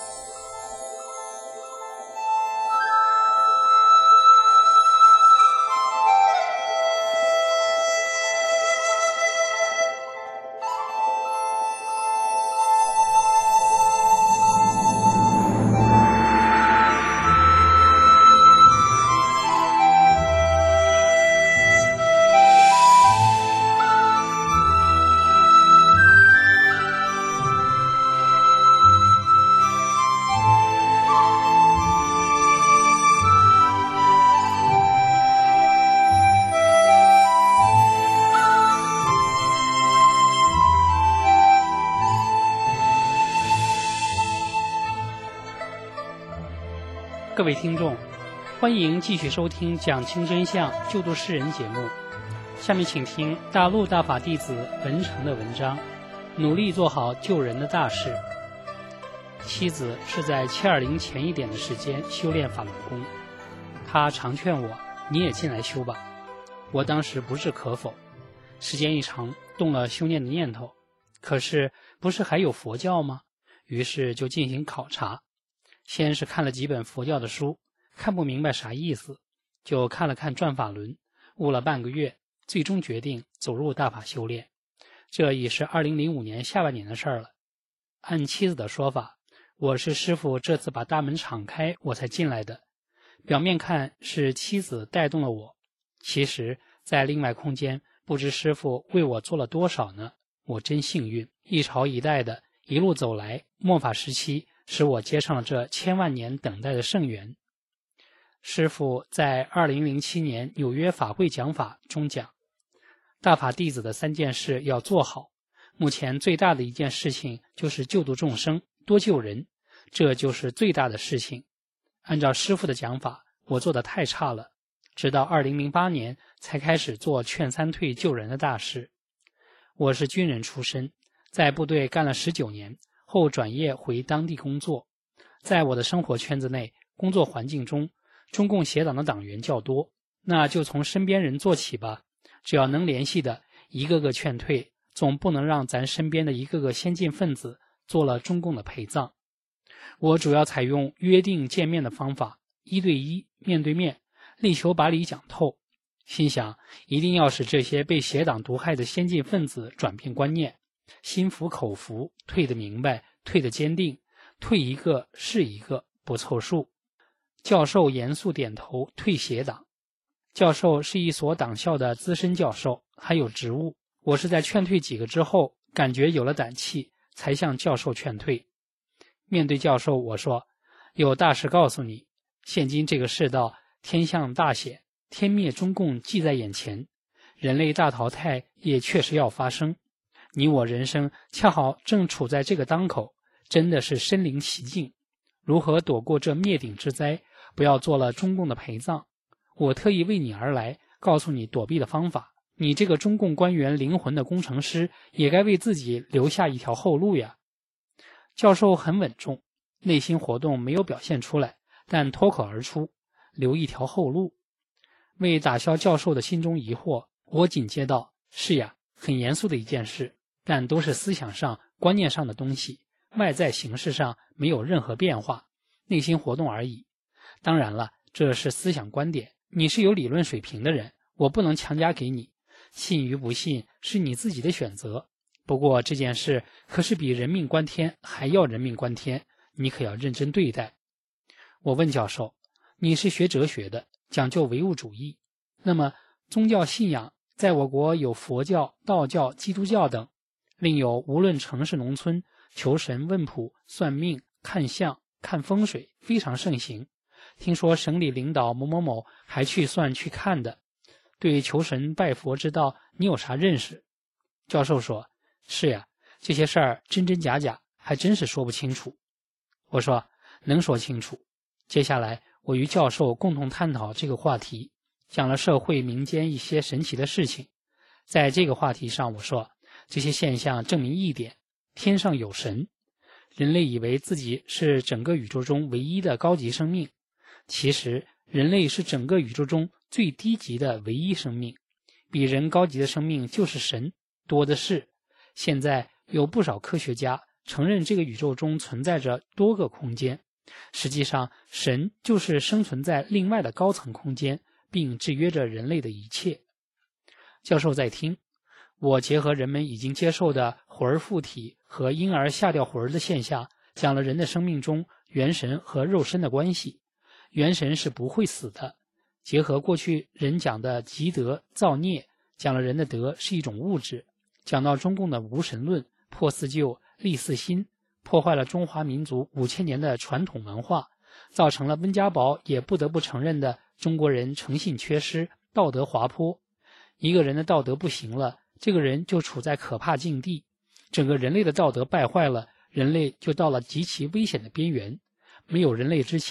各位听众，欢迎继续收听讲清真相救度世人节目。下面请听大陆大法弟子文成的文章，努力做好救人的大事。妻子是在七二零前一点的时间修炼法轮功，她常劝我，你也进来修吧。我当时不置可否，时间一长，动了修炼的念头。可是不是还有佛教吗？于是就进行考察，先是看了几本佛教的书，看不明白啥意思，就看了看转法轮，悟了半个月，最终决定走入大法修炼。这已是二零零五年下半年的事儿了。按妻子的说法，我是师父这次把大门敞开我才进来的，表面看是妻子带动了我，其实在另外空间不知师父为我做了多少呢。我真幸运，一朝一代的一路走来，末法时期使我接上了这千万年等待的圣缘。师父在二零零七年纽约法会讲法中讲，大法弟子的三件事要做好，目前最大的一件事情就是救度众生，多救人，这就是最大的事情。按照师父的讲法，我做得太差了，直到二零零八年才开始做劝三退救人的大事。我是军人出身，在部队干了十九年后转业回当地工作。在我的生活圈子内，工作环境中，中共协党的党员较多，那就从身边人做起吧，只要能联系的一个个劝退，总不能让咱身边的一个个先进分子做了中共的陪葬。我主要采用约定见面的方法，一对一面对面，力求把理讲透。心想一定要使这些被邪党毒害的先进分子转变观念，心服口服，退得明白，退得坚定，退一个是一个，不凑数。教授严肃点头，退邪党。教授是一所党校的资深教授，还有职务。我是在劝退几个之后，感觉有了胆气，才向教授劝退。面对教授，我说，有大事告诉你，现今这个世道天象大险，天灭中共既在眼前，人类大淘汰也确实要发生。你我人生恰好正处在这个当口，真的是身临其境。如何躲过这灭顶之灾，不要做了中共的陪葬？我特意为你而来，告诉你躲避的方法。你这个中共官员灵魂的工程师，也该为自己留下一条后路呀。教授很稳重，内心活动没有表现出来，但脱口而出，留一条后路。为打消教授的心中疑惑，我紧接道，是呀，很严肃的一件事，但都是思想上观念上的东西，外在形式上没有任何变化，内心活动而已。当然了，这是思想观点，你是有理论水平的人，我不能强加给你，信与不信是你自己的选择。不过这件事可是比人命关天还要人命关天，你可要认真对待。我问教授，你是学哲学的，讲究唯物主义，那么宗教信仰在我国有佛教、道教、基督教等，另有无论城市农村，求神问卜、算命、看相、看风水非常盛行。听说省里领导某某某还去算去看的。对求神拜佛之道，你有啥认识？教授说，是呀，这些事儿真真假假，还真是说不清楚。我说，能说清楚。接下来我与教授共同探讨这个话题，讲了社会民间一些神奇的事情。在这个话题上，我说，这些现象证明一点，天上有神。人类以为自己是整个宇宙中唯一的高级生命，其实人类是整个宇宙中最低级的唯一生命，比人高级的生命就是神，多的是。现在有不少科学家承认这个宇宙中存在着多个空间，实际上神就是生存在另外的高层空间，并制约着人类的一切。教授在听，我结合人们已经接受的魂儿附体和婴儿下掉魂儿的现象，讲了人的生命中元神和肉身的关系。元神是不会死的，结合过去人讲的积德造孽，讲了人的德是一种物质，讲到中共的无神论，破四旧立四新，破坏了中华民族五千年的传统文化，造成了温家宝也不得不承认的中国人诚信缺失，道德滑坡。一个人的道德不行了，这个人就处在可怕境地，整个人类的道德败坏了，人类就到了极其危险的边缘。没有人类之前，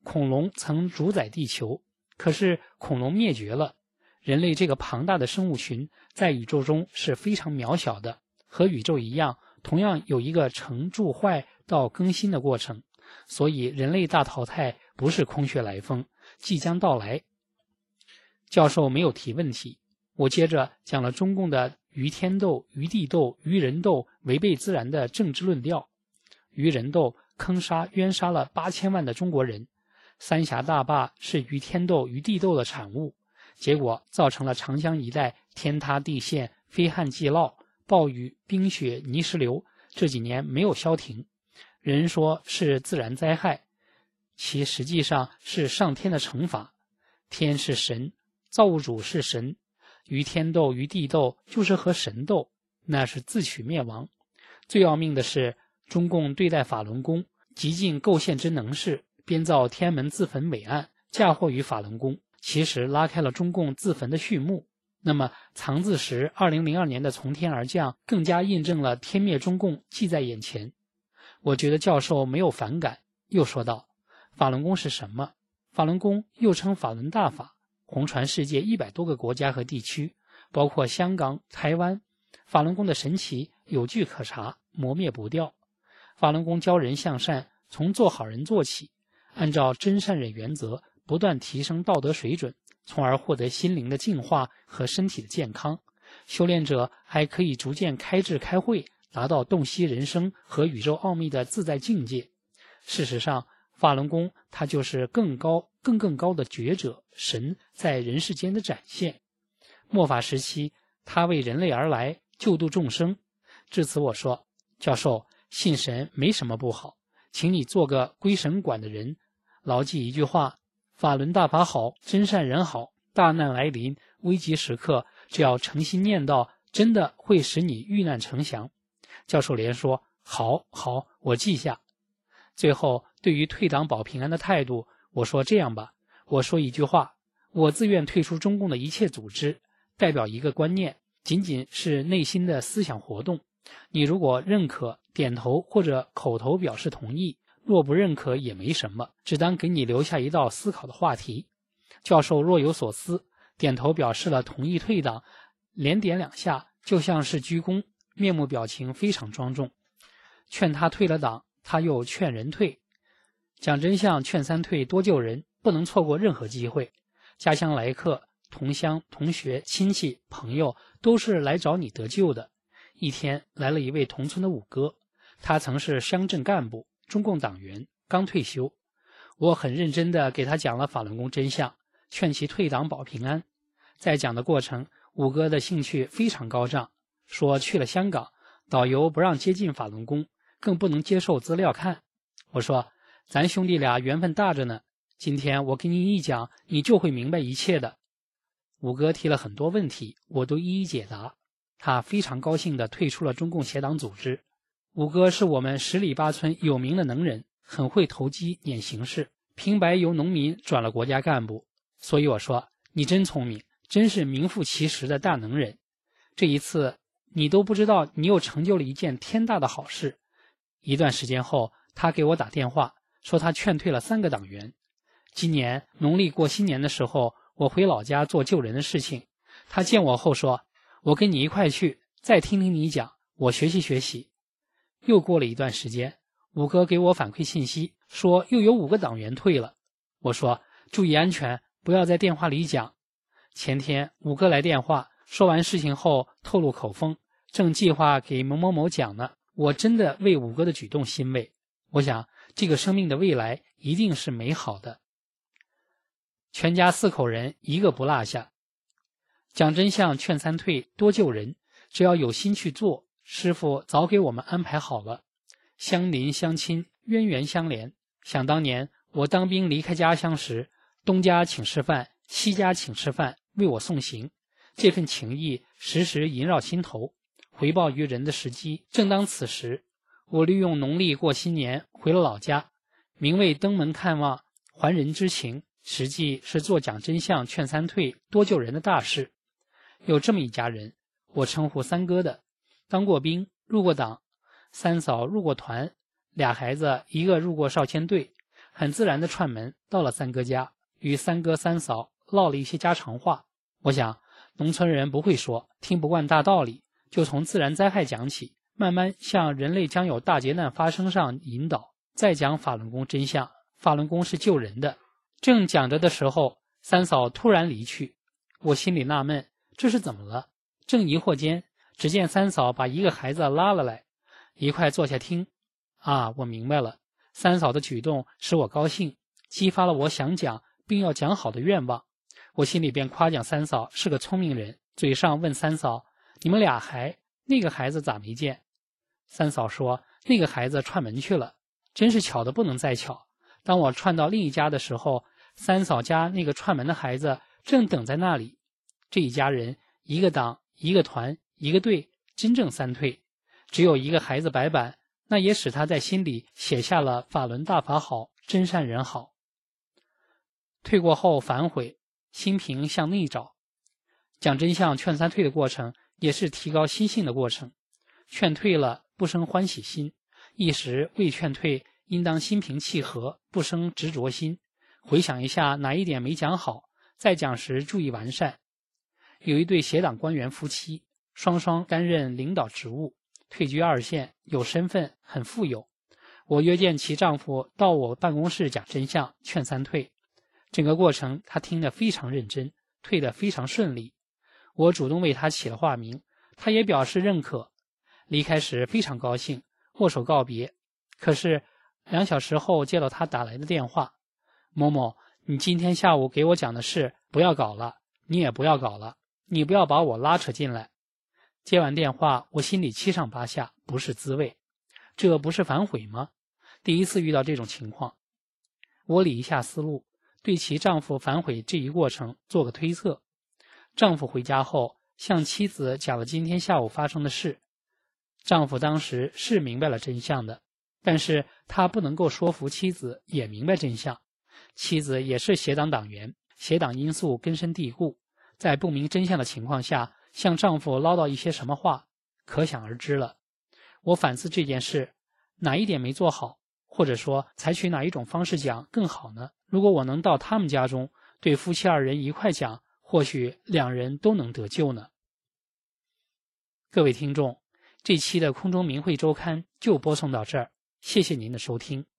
恐龙曾主宰地球，可是恐龙灭绝了，人类这个庞大的生物群在宇宙中是非常渺小的，和宇宙一样，同样有一个从蛀坏到更新的过程，所以人类大淘汰不是空穴来风，即将到来。教授没有提问题，我接着讲了中共的于天斗、于地斗、于人斗违背自然的政治论调。于人斗坑杀冤杀了八千万的中国人，三峡大坝是于天斗、于地斗的产物，结果造成了长江一带天塌地陷、非旱即涝、暴雨、冰雪、泥石流，这几年没有消停。人说是自然灾害，其实际上是上天的惩罚。天是神，造物主是神，于天斗、于地斗就是和神斗，那是自取灭亡。最要命的是，中共对待法轮功极尽构陷之能事，编造天安门自焚伪案，嫁祸于法轮功，其实拉开了中共自焚的序幕。那么藏字石二零零二年的从天而降，更加印证了天灭中共近在眼前。我觉得教授没有反感，又说道，法轮功是什么？法轮功又称法轮大法，红传世界一百多个国家和地区，包括香港、台湾。法轮功的神奇有据可查，磨灭不掉。法轮功教人向善，从做好人做起，按照真善忍原则不断提升道德水准，从而获得心灵的净化和身体的健康。修炼者还可以逐渐开智开慧，达到洞悉人生和宇宙奥秘的自在境界。事实上，法轮功它就是更高更更高的觉者神在人世间的展现。末法时期，他为人类而来，救度众生。至此我说，教授，信神没什么不好，请你做个归神管的人，牢记一句话，法轮大法好，真善人好，大难来临，危急时刻，只要诚心念叨，真的会使你遇难成祥。教授连说，好好，我记下。最后，对于退党保平安的态度，我说这样吧，我说一句话，我自愿退出中共的一切组织，代表一个观念，仅仅是内心的思想活动。你如果认可，点头或者口头表示同意，若不认可也没什么，只当给你留下一道思考的话题。教授若有所思，点头表示了同意退党，连点两下，就像是鞠躬，面目表情非常庄重。劝他退了党，他又劝人退。讲真相，劝三退，多救人，不能错过任何机会。家乡来客，同乡、同学、亲戚、朋友都是来找你得救的。一天来了一位同村的五哥，他曾是乡镇干部，中共党员，刚退休。我很认真地给他讲了法轮功真相，劝其退党保平安。在讲的过程，五哥的兴趣非常高涨，说去了香港，导游不让接近法轮功，更不能接受资料看。我说，咱兄弟俩缘分大着呢，今天我给你一讲，你就会明白一切的。五哥提了很多问题，我都一一解答。他非常高兴地退出了中共邪党组织。五哥是我们十里八村有名的能人，很会投机撵形势，平白由农民转了国家干部。所以我说，你真聪明，真是名副其实的大能人。这一次你都不知道你又成就了一件天大的好事。一段时间后，他给我打电话说他劝退了三个党员。今年农历过新年的时候，我回老家做救人的事情，他见我后说，我跟你一块去，再听听你讲，我学习学习。又过了一段时间，五哥给我反馈信息，说又有五个党员退了。我说，注意安全，不要在电话里讲。前天五哥来电话，说完事情后透露口风，正计划给某某某讲呢。我真的为五哥的举动欣慰，我想这个生命的未来一定是美好的。全家四口人一个不落下。讲真相，劝三退，多救人，只要有心去做，师父早给我们安排好了。相邻相亲，渊源相连。想当年我当兵离开家乡时，东家请吃饭，西家请吃饭，为我送行，这份情谊时时萦绕心头。回报于人的时机正当此时，我利用农历过新年回了老家，名为登门看望，还人之情，实际是做讲真相，劝三退，多救人的大事。有这么一家人，我称呼三哥的，当过兵，入过党，三嫂入过团，俩孩子一个入过少先队， 很自然地串门到了三哥家，与三哥三嫂唠了一些家常话。我想农村人不会说，听不惯大道理，就从自然灾害讲起，慢慢向人类将有大劫难发生上引导，再讲法轮功真相。法轮功是救人的。正讲着的时候，三嫂突然离去，我心里纳闷，这是怎么了？正疑惑间，只见三嫂把一个孩子拉了来，一块坐下听。啊，我明白了，三嫂的举动使我高兴，激发了我想讲并要讲好的愿望。我心里便夸奖三嫂是个聪明人，嘴上问三嫂，你们俩还那个孩子咋没见？三嫂说，那个孩子串门去了。真是巧的不能再巧，当我串到另一家的时候，三嫂家那个串门的孩子正等在那里。这一家人，一个党，一个团，一个队，真正三退，只有一个孩子白板，那也使他在心里写下了法轮大法好，真善人好。退过后反悔，心平向内找。讲真相劝三退的过程也是提高心性的过程，劝退了不生欢喜心，一时未劝退，应当心平气和，不生执着心。回想一下哪一点没讲好，再讲时注意完善。有一对协党官员夫妻，双双担任领导职务，退居二线，有身份，很富有。我约见其丈夫到我办公室讲真相，劝三退。整个过程他听得非常认真，退得非常顺利。我主动为他起了化名，他也表示认可。离开时非常高兴，握手告别。可是两小时后接到他打来的电话，某某，你今天下午给我讲的事不要搞了，你也不要搞了，你不要把我拉扯进来。接完电话，我心里七上八下，不是滋味。这不是反悔吗？第一次遇到这种情况。我理一下思路，对其丈夫反悔这一过程做个推测。丈夫回家后向妻子讲了今天下午发生的事。丈夫当时是明白了真相的，但是他不能够说服妻子也明白真相。妻子也是协党党员，协党因素根深蒂固，在不明真相的情况下向丈夫唠叨一些什么话，可想而知了。我反思这件事，哪一点没做好，或者说采取哪一种方式讲更好呢？如果我能到他们家中对夫妻二人一块讲，或许两人都能得救呢。各位听众，这期的空中明慧周刊就播送到这儿，谢谢您的收听。